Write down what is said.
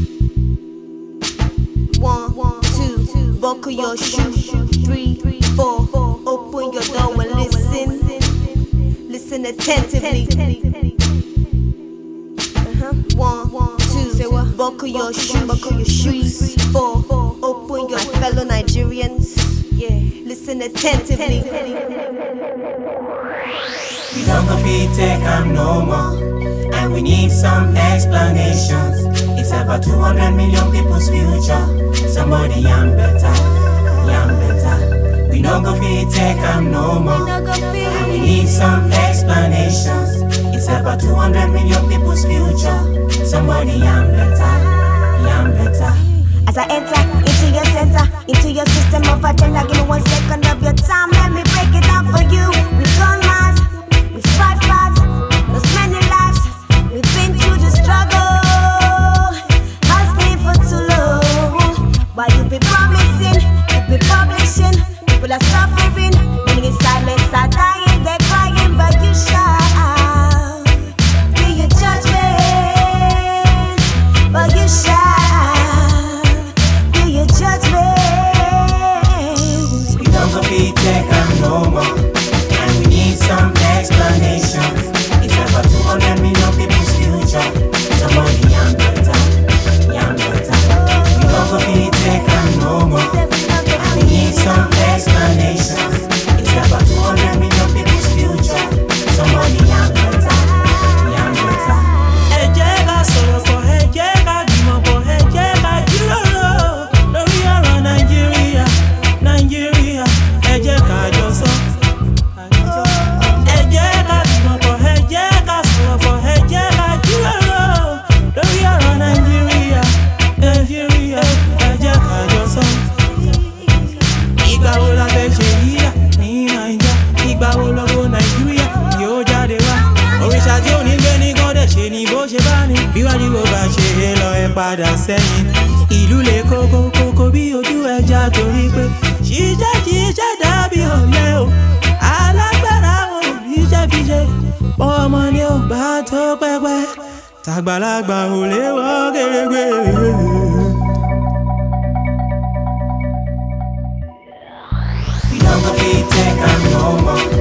1, 2, buckle your shoe. 3, 4, open your door and listen. Listen attentively. 1, 2, buckle your shoe. 3, 4, open your fellow Nigerians. Yeah, listen attentively. We don't go fit take am no more, and we need some explanations. It's about 200 million people's future. Somebody yam better, yam better. We don't go fit take am no more, and we need some explanations. It's about 200 million people's future. Somebody yam better, yam better. As I enter into your center, into your system of agenda, give me 1 second of your time. Let me break it down for you. We've gone miles, we've tried fast, lost many lives. We've been through the struggle, hustling for too long. While you be promising, you be publishing, people are suffering. Many in silence are dying, they're crying, but you shall be your judgment, but you shall. We don't go fit take am no more, and we need some explanations. It's about 200 million people's future. Somebody yam better, yam better. We don't go fit take am no more, and we need some explanations. It's about 200 million people's future. Somebody yam better, yam better. Ẹ jẹ́ ká sọ̀rọ̀ pọ̀, ẹ jẹ́ ká gbìmọ̀ pọ̀, ẹ jẹ́ ká jíròrò lórí ọ̀rọ̀ Nàìjíríà, Nàìjíríà. Ẹ jẹ́ ká jọ sọ. Ẹ jẹ́ ká gbìmọ̀ pọ̀, ẹ jẹ́ ká sọ̀rọ̀ pọ̀, ẹ jẹ́ ká jíròrò lórí ọ̀rọ̀ Nàìjíríà, Nàìjíríà. Ẹ jẹ́ ká jọ sọ. Ìgbà wo la fẹ́ ṣe yíyà ní Naija? Ìgbà wo lọ́wọ́ Nàìjíríà yóò jáde wá? Òrìṣà tí ò ní gbé ní gọ́dẹ̀ ṣe ni bó ṣe bá ní. Bíwájú bó bá ṣe é lọ ẹ padà sẹ́yìn. Ìlú le kókó kókó bí ojú ẹja torí pé ṣiṣẹ́ dàbí ọ̀lẹ o. Alágbára wọn ò ríṣẹ́ fi ṣe. Ọmọ ni ò bá tó pẹ́pẹ́. Tàgbàlagbà ò lè wọ́ gèrègbè. We don't go fit take am no more,